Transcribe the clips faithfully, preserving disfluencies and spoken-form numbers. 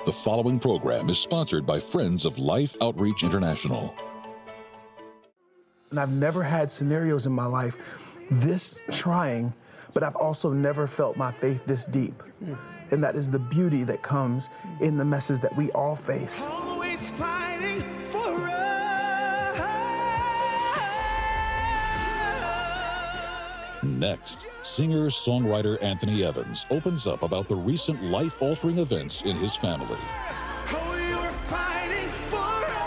The following program is sponsored by Friends of Life Outreach International. And I've never had scenarios in my life this trying, but I've also never felt my faith this deep. Mm. And that is the beauty that comes in the messes that we all face. Always fighting for us. Next, singer-songwriter Anthony Evans opens up about the recent life-altering events in his family. Oh, you're fighting for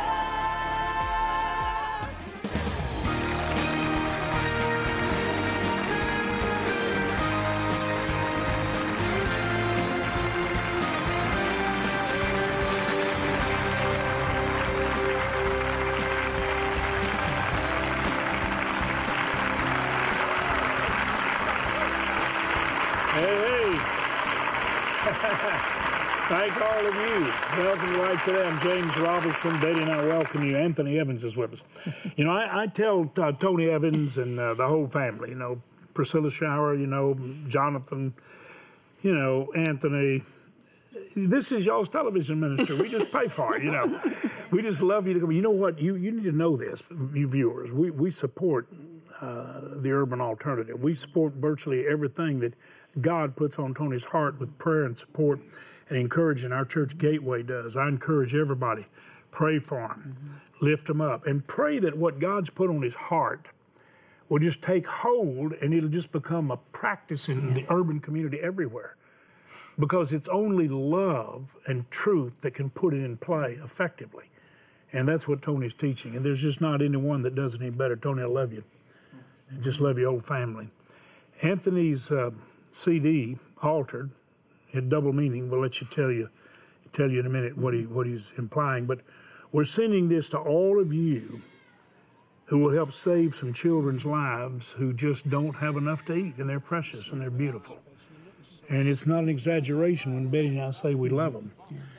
Thank all of you. Welcome to Life Today. I'm James Robinson. Betty and I welcome you. Anthony Evans is with us. You know, I, I tell uh, Tony Evans and uh, the whole family, you know, Priscilla Shower, you know, Jonathan, you know, Anthony. This is y'all's television ministry. We just pay for it, you know. We just love you to come. You know what? You you need to know this, you viewers. We, we support uh, the urban alternative. We support virtually everything that God puts on Tony's heart with prayer and support and encouraging. Our church Gateway does. I encourage everybody, pray for him, mm-hmm. lift him up, and pray that what God's put on his heart will just take hold and it'll just become a practice in mm-hmm. the urban community everywhere. Because it's only love and truth that can put it in play effectively. And that's what Tony's teaching. And there's just not anyone that does it any better. Tony, I love you. And just love your whole family. Anthony's uh, C D, Altered, had double meaning. We'll let you tell you tell you in a minute what he what he's implying. But we're sending this to all of you who will help save some children's lives who just don't have enough to eat, and they're precious and they're beautiful. And it's not an exaggeration when Betty and I say we love them.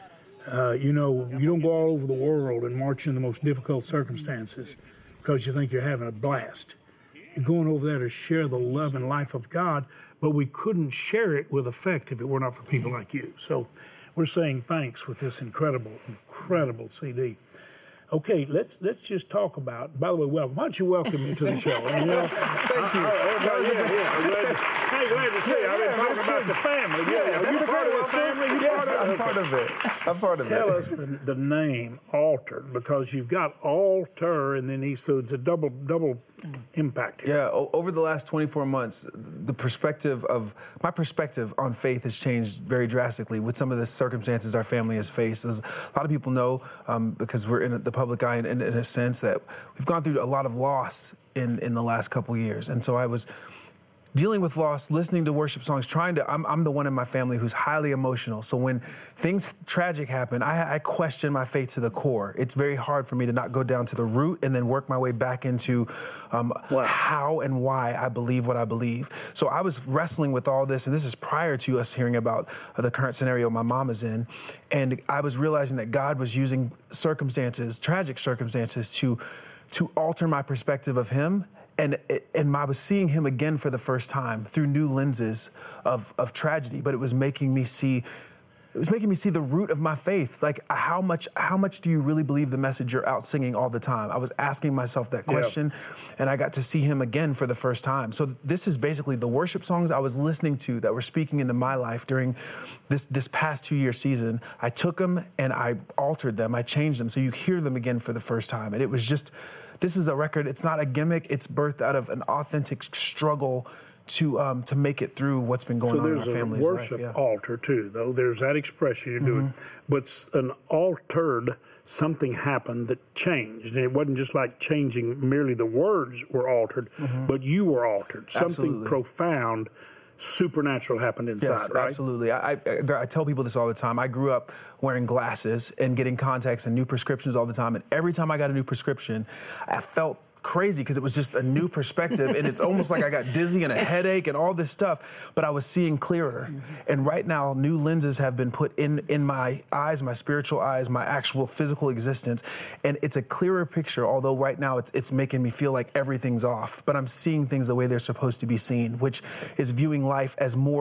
Uh, you know, you don't go all over the world and march in the most difficult circumstances because you think you're having a blast. You're going over there to share the love and life of God, but we couldn't share it with effect if it were not for people like you. So we're saying thanks with this incredible, incredible C D. Okay, let's let's just talk about, by the way, welcome. Why don't you welcome me to the show? You know, Thank you. I, I, I, yeah, yeah. Glad, hey, glad to see you. Yeah, I've been yeah, talking about good. the family. Yeah, Yeah, are you part of this family? You Yes, part of I'm it? part of it. I'm part of Tell it. us the, the name Altered, because you've got altar and then he, so it's a double double impact here. Yeah, o- over the last twenty-four months, the perspective of, my perspective on faith has changed very drastically with some of the circumstances our family has faced. As a lot of people know, um, because we're in the public eye in, in, in a sense, that we've gone through a lot of loss in, in the last couple of years. And so I was dealing with loss, listening to worship songs, trying to, I'm, I'm the one in my family who's highly emotional. So when things tragic happen, I, I question my faith to the core. It's very hard for me to not go down to the root and then work my way back into um, wow. how and why I believe what I believe. So I was wrestling with all this, and this is prior to us hearing about uh, the current scenario my mom is in. And I was realizing that God was using circumstances, tragic circumstances, to, to alter my perspective of him. And and I was seeing him again for the first time through new lenses of, of tragedy, but it was making me see, it was making me see the root of my faith. Like, how much how much do you really believe the message you're out singing all the time? I was asking myself that question, yeah. and I got to see him again for the first time. So this is basically the worship songs I was listening to that were speaking into my life during this this past two-year season. I took them and I altered them. I changed them so you hear them again for the first time. And it was just, this is a record. It's not a gimmick. It's birthed out of an authentic struggle to um, to make it through what's been going so on in our family's life. So there's a worship yeah. altar too, though. There's that expression you're doing. Mm-hmm. But an altered, something happened that changed. And it wasn't just like changing, merely the words were altered, mm-hmm. but you were altered. Something Absolutely. profound, supernatural happened inside, yes, right? Absolutely. I, I, I tell people this all the time. I grew up wearing glasses and getting contacts and new prescriptions all the time. And every time I got a new prescription, I felt crazy because it was just a new perspective, and it's almost like I got dizzy and a headache and all this stuff, but I was seeing clearer. Mm-hmm. And right now, new lenses have been put in, in my eyes, my spiritual eyes, my actual physical existence, and it's a clearer picture, although right now it's, it's making me feel like everything's off, but I'm seeing things the way they're supposed to be seen, which is viewing life as more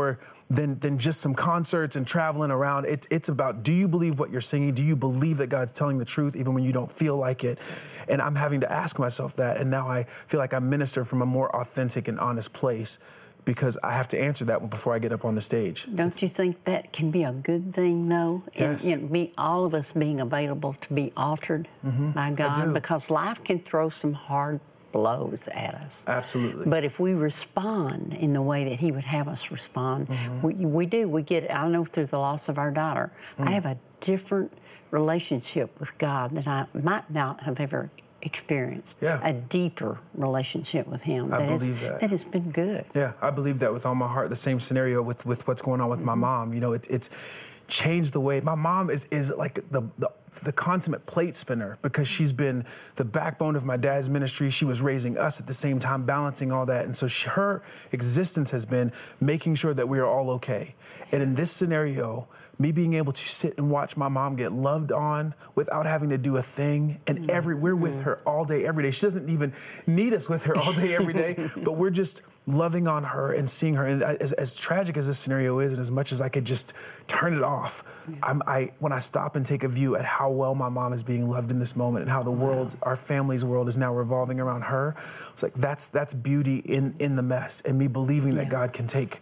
than than just some concerts and traveling around. It's it's about, do you believe what you're singing? Do you believe that God's telling the truth even when you don't feel like it? And I'm having to ask myself that, and now I feel like I minister from a more authentic and honest place, because I have to answer that one before I get up on the stage. Don't It's, you think that can be a good thing, though? Yes. And, and be all of us being available to be altered Mm-hmm. by do. God, because life can throw some hard blows at us. Absolutely. But if we respond in the way that He would have us respond, Mm-hmm. we, we do. We get, I know through the loss of our daughter, Mm. I have a different relationship with God than I might not have ever experienced. Yeah. A deeper relationship with Him. I that has- believe that. That has been good. Yeah, I believe that with all my heart. The same scenario with, with what's going on with my mom. You know, it, it's changed the way. My mom is is like the, the the consummate plate spinner, because she's been the backbone of my dad's ministry. She was raising us at the same time, balancing all that. And so she, her existence has been making sure that we are all okay. And in this scenario, me being able to sit and watch my mom get loved on without having to do a thing, and every we're with her all day, every day. She doesn't even need us with her all day, every day, but we're just loving on her and seeing her. And as, as tragic as this scenario is, and as much as I could just turn it off, I'm, I when I stop and take a view at how well my mom is being loved in this moment, and how the world, our family's world, is now revolving around her, it's like that's that's beauty in in the mess, and me believing that Yeah. God can take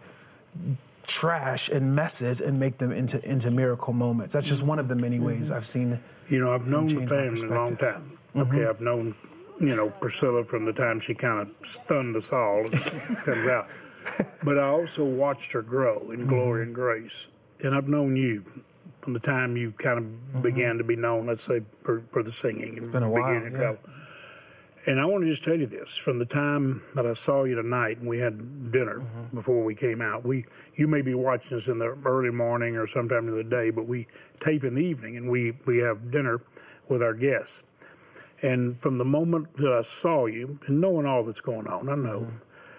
trash and messes and make them into into miracle moments. That's just one of the many ways I've seen. You know, I've known the change my family a long perspective. time. Okay, I've known, you know, Priscilla from the time she kind of stunned us all and comes out. But I also watched her grow in glory and grace. And I've known you from the time you kind of began to be known, let's say, for, for the singing. It's been a while, beginning to yeah. travel. And I want to just tell you this: from the time that I saw you tonight, and we had dinner before we came out. We, you may be watching us in the early morning or sometime in the day, but we tape in the evening, and we we have dinner with our guests. And from the moment that I saw you, and knowing all that's going on, I know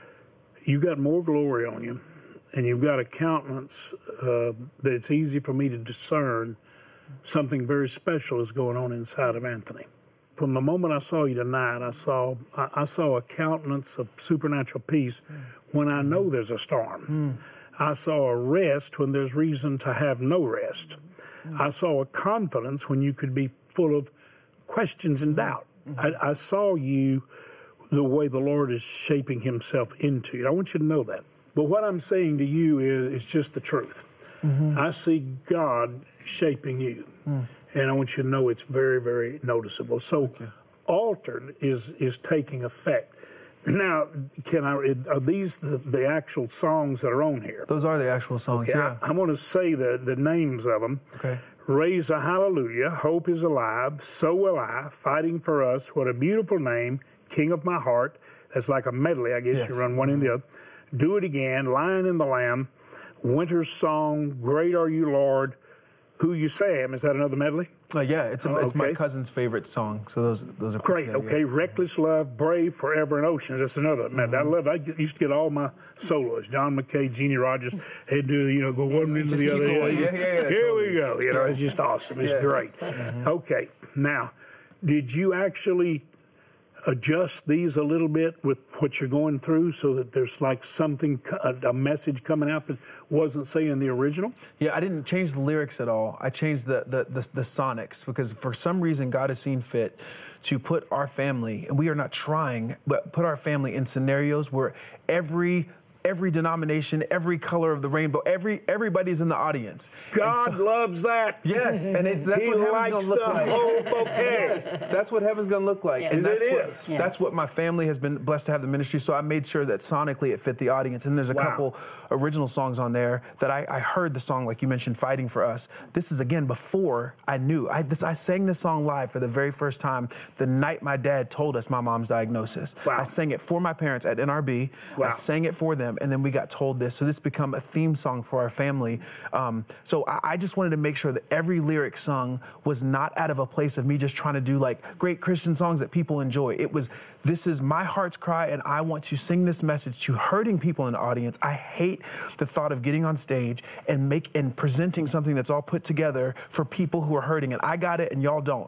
you got more glory on you, and you've got a countenance uh, that it's easy for me to discern something very special is going on inside of Anthony. From the moment I saw you tonight, I saw I, I saw a countenance of supernatural peace when I know there's a storm. I saw a rest when there's reason to have no rest. I saw a confidence when you could be full of questions and doubt. I, I saw you the way the Lord is shaping Himself into you. I want you to know that. But what I'm saying to you is, is just the truth. Mm-hmm. I see God shaping you. Mm. And I want you to know it's very, very noticeable. So, okay. Altered is is taking effect. Now, can I? Are these the, the actual songs that are on here? Those are the actual songs. Okay, Yeah. I, I want to say the the names of them. Okay. Raise a hallelujah. Hope is alive. So will I. Fighting for us. What a beautiful name. King of my heart. That's like a medley. I guess Yes. you run one in the other. Do it again. Lion and the Lamb. Winter's song. Great are you, Lord. Who You Say I Am. Is that another medley? Uh, yeah, it's a, Oh, it's my okay. cousin's favorite song. So those those are put Great. together, Okay. yeah. Reckless Love, Brave, Forever, and Oceans. That's another. Man, I love. I used to get all my soloists. John McKay, Jeannie Rogers. They'd do, you know, go one into Just the keep other. going. Yeah, yeah, yeah, Here totally. we go. You know, it's just awesome. It's Yeah. great. Okay. Now, did you actually adjust these a little bit with what you're going through, so that there's like something, a, a message coming out that wasn't saying the original? Yeah, I didn't change the lyrics at all. I changed the, the the the sonics, because for some reason God has seen fit to put our family, and we are not trying, but put our family in scenarios where every every denomination, every color of the rainbow, every everybody's in the audience. And God so- loves that. Yes, and it's that's He what heaven's likes gonna look the like. whole bouquet. Yes, that's what heaven's gonna look like. Yeah. And that's It what is. Yeah. that's what my family has been blessed to have the ministry. So I made sure that sonically it fit the audience. And there's a Wow. couple original songs on there that I, I heard the song, like you mentioned, Fighting for Us. This is again before I knew. I this I sang this song live for the very first time the night my dad told us my mom's diagnosis. Wow. I sang it for my parents at N R B. Wow. I sang it for them, and then we got told this. So this become a theme song for our family. Um, so I, I just wanted to make sure that every lyric sung was not out of a place of me just trying to do like great Christian songs that people enjoy. It was, this is my heart's cry, and I want to sing this message to hurting people in the audience. I hate the thought of getting on stage and make and presenting something that's all put together for people who are hurting, and I got it and y'all don't.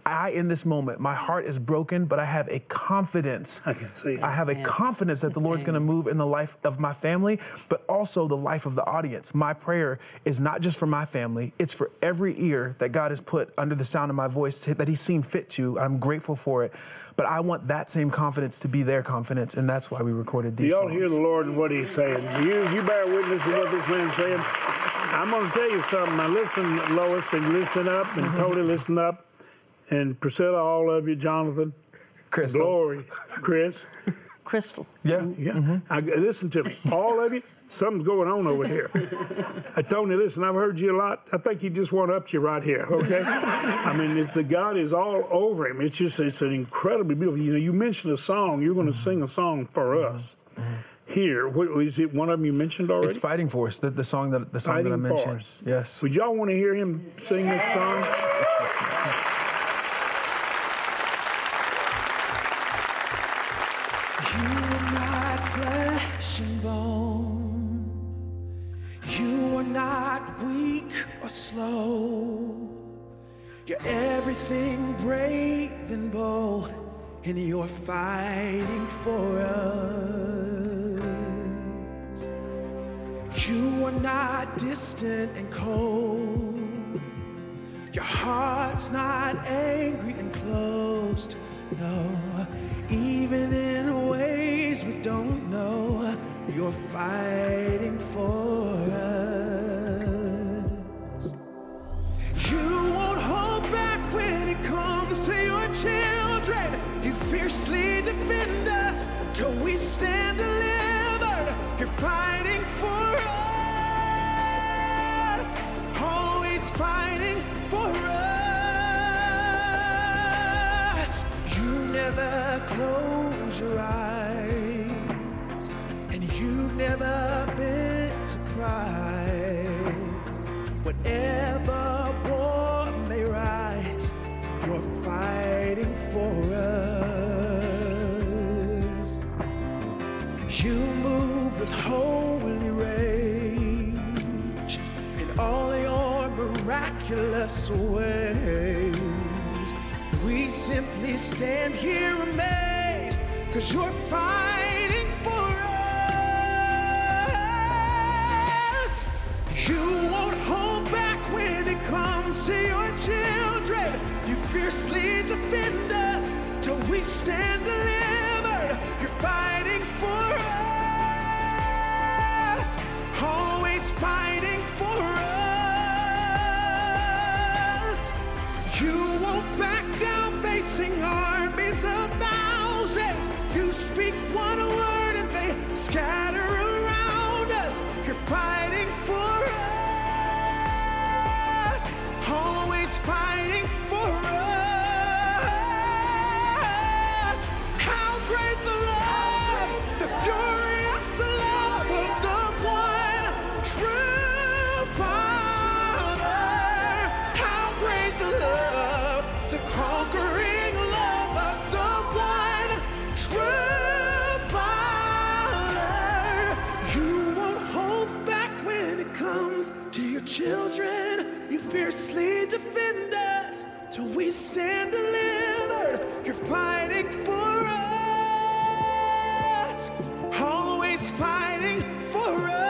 I, in this moment, my heart is broken, but I have a confidence. I can see it. I have a Yeah. confidence that the Lord's going to move in the life of my family, but also the life of the audience. My prayer is not just for my family, it's for every ear that God has put under the sound of my voice that He's seen fit to. I'm grateful for it. But I want that same confidence to be their confidence, and that's why we recorded these You all songs. hear the Lord and what He's saying. You you bear witness to what this man's saying. I'm going to tell you something. Now listen, Lois, and listen up, and Tony, listen up, and Priscilla, all of you, Jonathan, Crystal. Glory, Chris. Crystal. Yeah. Yeah, I, listen to me, all of you. Something's going on over here. uh, Tony, listen, I've heard you a lot. I think He just one-upped you right here, okay? I mean, it's, the God is all over him. It's just, it's an incredibly beautiful. You know, you mentioned a song. You're going to sing a song for us. Here, what, is it one of them you mentioned already? It's Fighting For Us, the, the song that the song Fighting that I mentioned. For Us. Yes. Would y'all want to hear him sing this song? You are not flesh and bone. You are not weak or slow. You're everything brave and bold, and you're fighting for us. You are not distant and cold. Your heart's not angry and closed. No, even in ways we don't know, you're fighting for us. You won't hold back when it comes to your children. You fiercely defend us till we stand delivered. You're fighting for us, always fighting for us. You never close your eyes, and you've never been surprised. Whatever war may rise, you're fighting for us. You move with holy rage in all your miraculous ways. We simply stand here amazed, 'cause you're fighting for us. You won't hold back when it comes to your children. You fiercely defend us till we stand delivered. You're fighting for us, always fighting for us. You won't back down facing armies of thousands. You speak one word and they scatter around us. You're fighting for us, always fighting for us. How great the love, the furious love of the one true Father. How great the love, the conquering love of the one true Father. You won't hold back when it comes to your children. You fiercely defend us till we stand delivered. You're fighting for us, always fighting for us.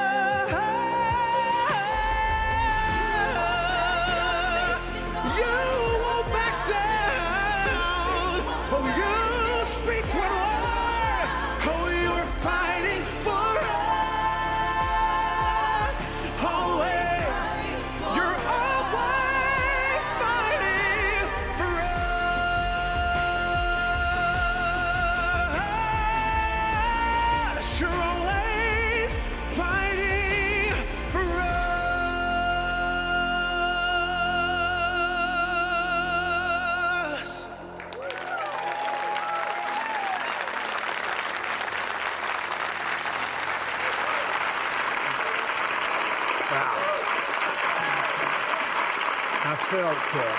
You won't back down. Oh, you speak one word. Oh, you're fighting for us. Always. You're always fighting for us. You're always fighting for us. I felt, uh,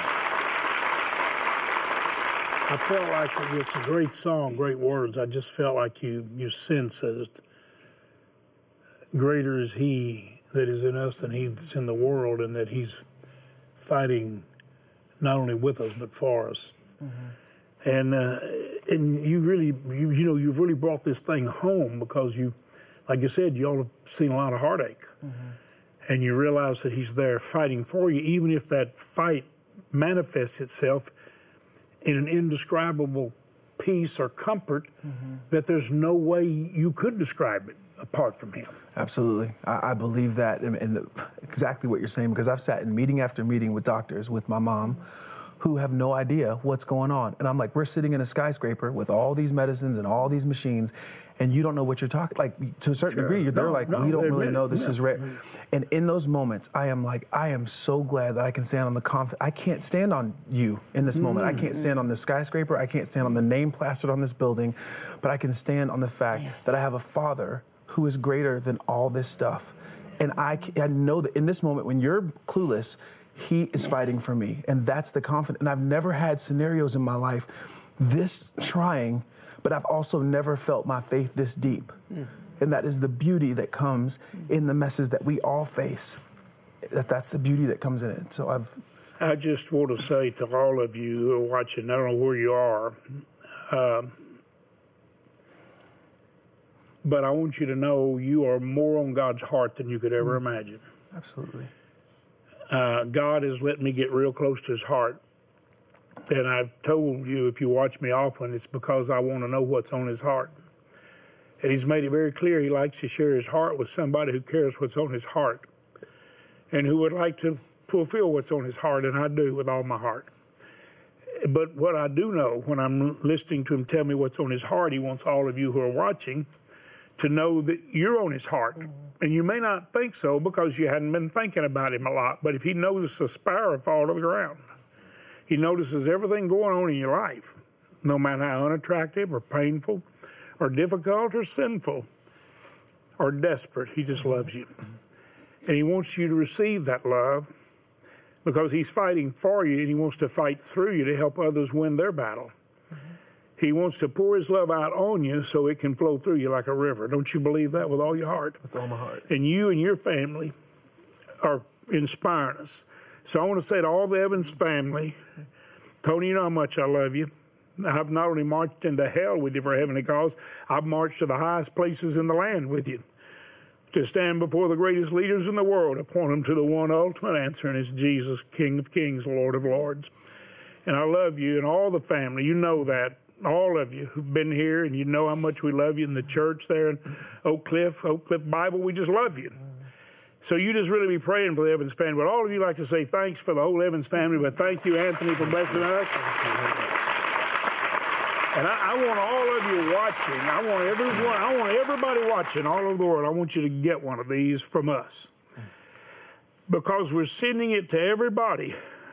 I felt like it's a great song, great words. I just felt like you, you sense that greater is He that is in us than He that's in the world, and that He's fighting not only with us, but for us. Mm-hmm. And uh, and you really, you, you know, you've really brought this thing home because you, like you said, you all have seen a lot of heartache. Mm-hmm. And you realize that he's there fighting for you, even if that fight manifests itself in an indescribable peace or comfort mm-hmm. that there's no way you could describe it apart from him. Absolutely. I, I believe that, and, and exactly what you're saying, because I've sat in meeting after meeting with doctors, with my mom, who have no idea what's going on. And I'm like, we're sitting in a skyscraper with all these medicines and all these machines, and you don't know what you're talking, like, to a certain sure. degree, they're no, like, no, we don't really admit, know this no. is rare. And in those moments, I am like, I am so glad that I can stand on the conf- I can't stand on you in this mm-hmm. moment. I can't stand on this skyscraper. I can't stand on the name plastered on this building, but I can stand on the fact yes. that I have a father who is greater than all this stuff. And I, I know that in this moment, when you're clueless, he is fighting for me, and that's the confidence. And I've never had scenarios in my life this trying, but I've also never felt my faith this deep. Mm. And that is the beauty that comes in the messes that we all face. That that's the beauty that comes in it. So I've. I just want to say to all of you who are watching, I don't know where you are, um, but I want you to know you are more on God's heart than you could ever mm. imagine. Absolutely. Uh, God has let me get real close to his heart. And I've told you, if you watch me often, it's because I want to know what's on his heart. And he's made it very clear he likes to share his heart with somebody who cares what's on his heart and who would like to fulfill what's on his heart, and I do with all my heart. But what I do know, when I'm listening to him tell me what's on his heart, he wants all of you who are watching to know that you're on his heart. Mm-hmm. And you may not think so because you hadn't been thinking about him a lot, but if he notices a sparrow fall to the ground, he notices everything going on in your life, no matter how unattractive or painful or difficult or sinful or desperate, he just loves you. And he wants you to receive that love because he's fighting for you, and he wants to fight through you to help others win their battle. He wants to pour his love out on you so it can flow through you like a river. Don't you believe that with all your heart? With all my heart. And you and your family are inspiring us. So I want to say to all the Evans family, Tony, you know how much I love you. I've not only marched into hell with you for a heavenly cause, I've marched to the highest places in the land with you to stand before the greatest leaders in the world, to point them to the one ultimate answer, and it's Jesus, King of Kings, Lord of Lords. And I love you and all the family. You know that. All of you who've been here, and you know how much we love you in the church there in Oak Cliff, Oak Cliff Bible, we just love you. So you just really be praying for the Evans family. But all of you like to say thanks for the whole Evans family, but thank you, Anthony, for blessing us. And I, I want all of you watching, I want everyone, I want everybody watching all over the world, I want you to get one of these from us. Because we're sending it to everybody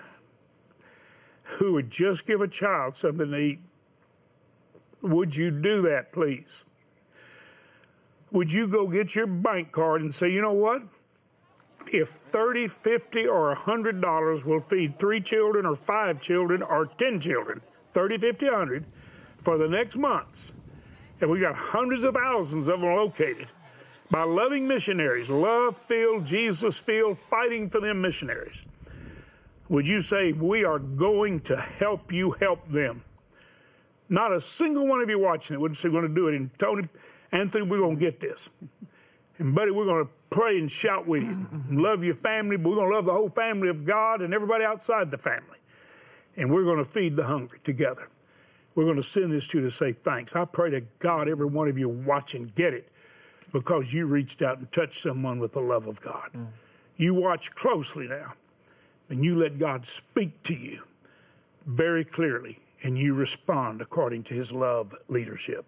who would just give a child something to eat. Would you do that, please? Would you go get your bank card and say, you know what? If thirty, fifty, or one hundred dollars will feed three children or five children or ten children, thirty, fifty, one hundred, for the next months, and we got hundreds of thousands of them located by loving missionaries, love-filled, Jesus-filled, fighting for them missionaries, would you say, we are going to help you help them? Not a single one of you watching it wouldn't say we're going to do it. And Tony, Anthony, we're going to get this. And buddy, we're going to pray and shout with you. And love your family, but we're going to love the whole family of God and everybody outside the family. And we're going to feed the hungry together. We're going to send this to you to say thanks. I pray to God every one of you watching get it because you reached out and touched someone with the love of God. Mm. You watch closely now, and you let God speak to you very clearly, and you respond according to his love leadership.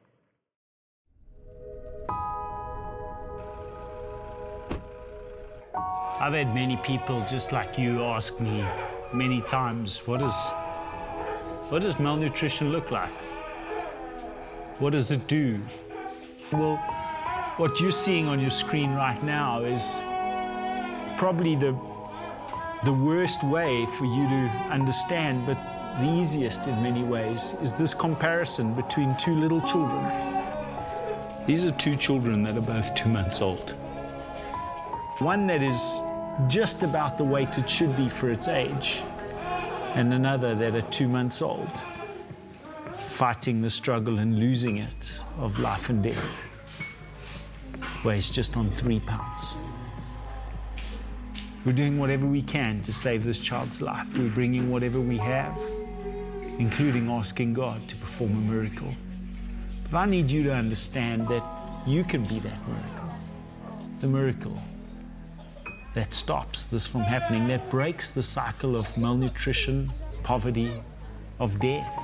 I've had many people just like you ask me many times, what does, what does malnutrition look like? What does it do? Well, what you're seeing on your screen right now is probably the, the worst way for you to understand, but the easiest in many ways, is this comparison between two little children. These are two children that are both two months old. One that is just about the weight it should be for its age, and another that at two months old, fighting the struggle and losing it of life and death, weighs just on three pounds. We're doing whatever we can to save this child's life. We're bringing whatever we have, including asking God to perform a miracle. But I need you to understand that you can be that miracle. The miracle that stops this from happening, that breaks the cycle of malnutrition, poverty, of death.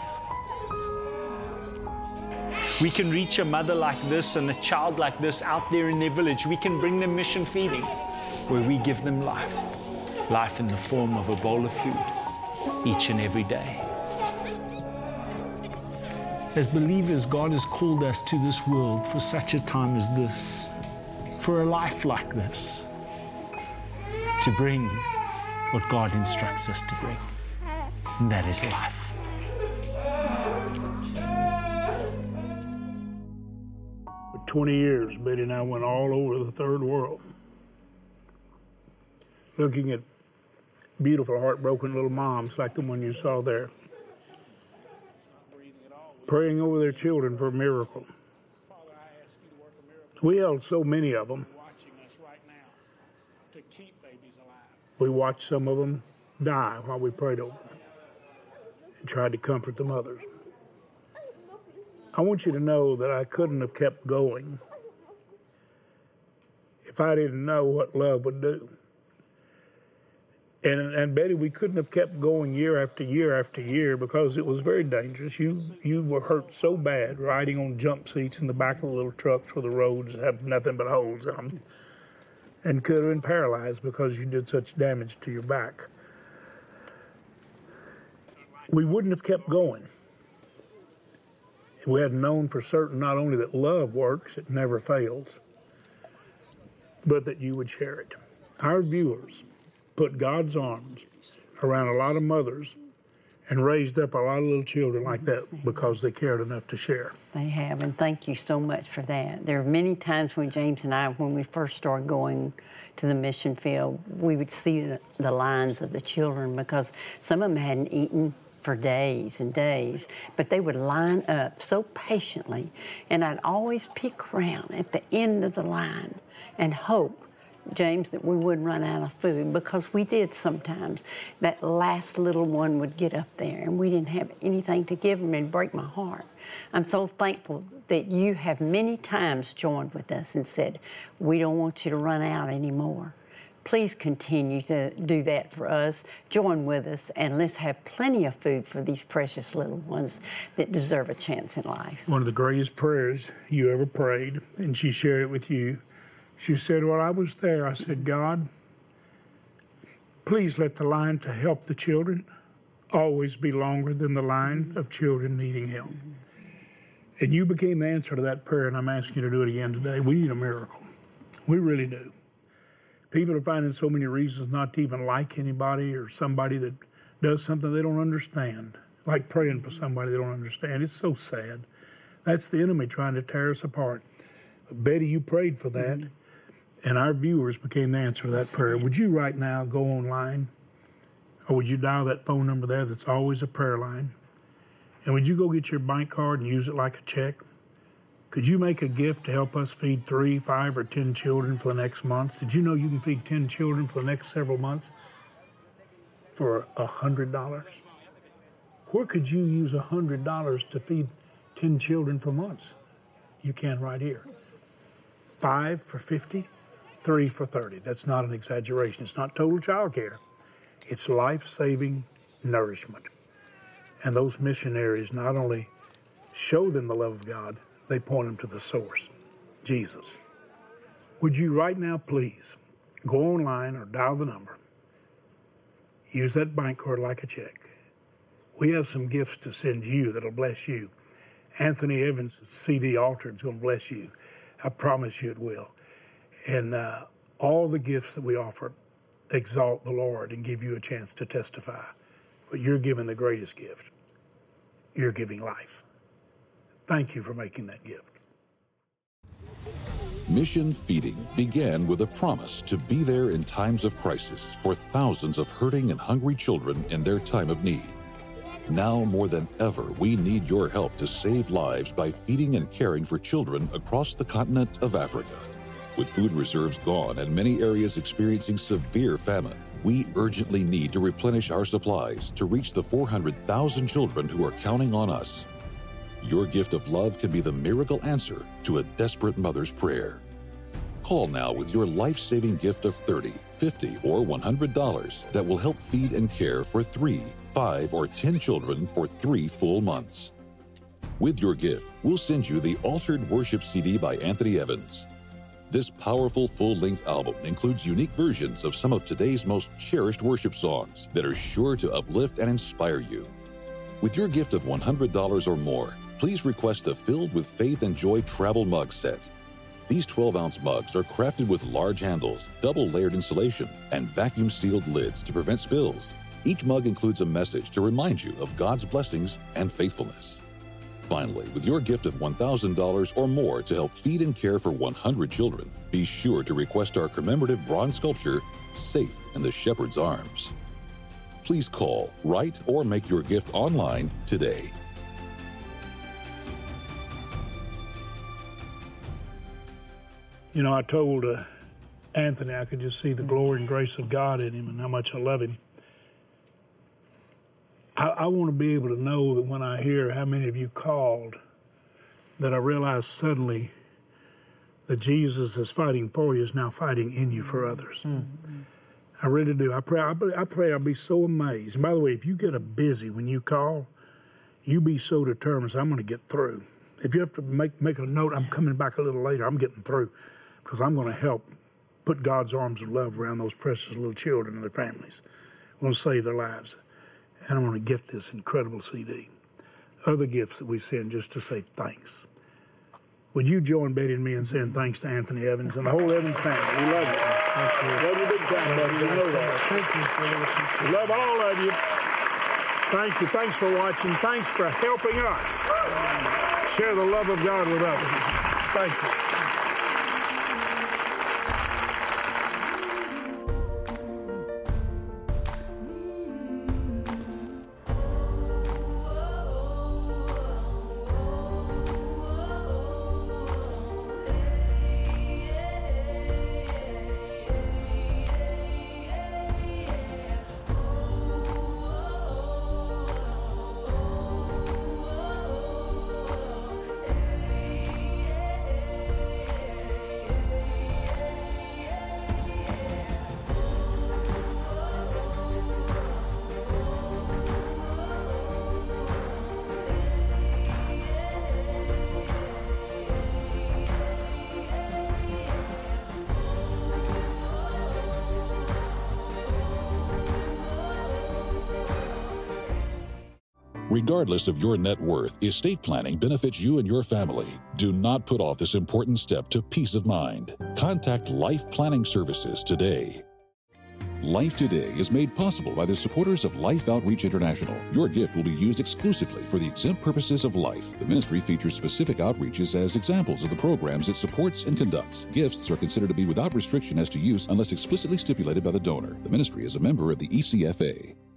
We can reach a mother like this and a child like this out there in their village. We can bring them mission feeding, where we give them life, life in the form of a bowl of food each and every day. As believers, God has called us to this world for such a time as this, for a life like this, to bring what God instructs us to bring, and that is life. For twenty years, Betty and I went all over the third world, looking at beautiful, heartbroken little moms like the one you saw there, praying over their children for a miracle. We held so many of them. We watched some of them die while we prayed over them and tried to comfort the mothers. I want you to know that I couldn't have kept going if I didn't know what love would do. And, and Betty, we couldn't have kept going year after year after year because it was very dangerous. You you were hurt so bad riding on jump seats in the back of the little trucks where the roads have nothing but holes in them, and could have been paralyzed because you did such damage to your back. We wouldn't have kept going if we had known for certain not only that love works, it never fails, but that you would share it. Our viewers put God's arms around a lot of mothers and raised up a lot of little children like that because they cared enough to share. They have, and thank you so much for that. There are many times when James and I, when we first started going to the mission field, we would see the, the lines of the children because some of them hadn't eaten for days and days, but they would line up so patiently, and I'd always peek around at the end of the line and hope, James, that we wouldn't run out of food, because we did sometimes. That last little one would get up there and we didn't have anything to give them, and break my heart. I'm so thankful that you have many times joined with us and said, we don't want you to run out anymore. Please continue to do that for us. Join with us, and let's have plenty of food for these precious little ones that deserve a chance in life. One of the greatest prayers you ever prayed, and she shared it with you. She said, while I was there, I said, God, please let the line to help the children always be longer than the line of children needing help. And you became the answer to that prayer, and I'm asking you to do it again today. We need a miracle. We really do. People are finding so many reasons not to even like anybody or somebody that does something they don't understand, like praying for somebody they don't understand. It's so sad. That's the enemy trying to tear us apart. Betty, you prayed for that. Mm-hmm. And our viewers became the answer to that prayer. Would you right now go online, or would you dial that phone number there that's always a prayer line? And would you go get your bank card and use it like a check? Could you make a gift to help us feed three, five, or ten children for the next month? Did you know you can feed ten children for the next several months for one hundred dollars? Where could you use one hundred dollars to feed ten children for months? You can right here. Five for fifty. Three for thirty. That's not an exaggeration. It's not total child care. It's life-saving nourishment. And those missionaries not only show them the love of God, they point them to the source, Jesus. Would you right now please go online or dial the number. Use that bank card like a check. We have some gifts to send you that'll bless you. Anthony Evans' C D Altered is going to bless you. I promise you it will. And uh, all the gifts that we offer exalt the Lord and give you a chance to testify. But you're giving the greatest gift. You're giving life. Thank you for making that gift. Mission Feeding began with a promise to be there in times of crisis for thousands of hurting and hungry children in their time of need. Now more than ever, we need your help to save lives by feeding and caring for children across the continent of Africa. With food reserves gone and many areas experiencing severe famine, we urgently need to replenish our supplies to reach the four hundred thousand children who are counting on us. Your gift of love can be the miracle answer to a desperate mother's prayer. Call now with your life-saving gift of thirty dollars, fifty dollars, or one hundred dollars that will help feed and care for three, five, or ten children for three full months. With your gift, we'll send you the Altered Worship C D by Anthony Evans. This powerful full-length album includes unique versions of some of today's most cherished worship songs that are sure to uplift and inspire you. With your gift of one hundred dollars or more, please request a Filled with Faith and Joy travel mug set. These twelve-ounce mugs are crafted with large handles, double-layered insulation, and vacuum-sealed lids to prevent spills. Each mug includes a message to remind you of God's blessings and faithfulness. Finally, with your gift of one thousand dollars or more to help feed and care for one hundred children, be sure to request our commemorative bronze sculpture, Safe in the Shepherd's Arms. Please call, write, or make your gift online today. You know, I told uh, Anthony I could just see the glory and grace of God in him and how much I love him. I, I want to be able to know that when I hear how many of you called, that I realize suddenly that Jesus is fighting for you, is now fighting in you for others. Mm-hmm. I really do. I pray, I I pray I'll be so amazed. And by the way, if you get a busy when you call, you be so determined, so I'm going to get through. If you have to make, make a note, I'm coming back a little later, I'm getting through, because I'm going to help put God's arms of love around those precious little children and their families. I'm going to save their lives. And I'm going to get this incredible C D. Other gifts that we send just to say thanks. Would you join Betty and me in saying thanks to Anthony Evans and the whole Evans family? We love you. Thank you. Love you big time, buddy. You know that. Thank you. Love all of you. Thank you. Thanks for watching. Thanks for helping us share the love of God with others. Thank you. Regardless of your net worth, estate planning benefits you and your family. Do not put off this important step to peace of mind. Contact Life Planning Services today. Life Today is made possible by the supporters of Life Outreach International. Your gift will be used exclusively for the exempt purposes of life. The ministry features specific outreaches as examples of the programs it supports and conducts. Gifts are considered to be without restriction as to use unless explicitly stipulated by the donor. The ministry is a member of the E C F A.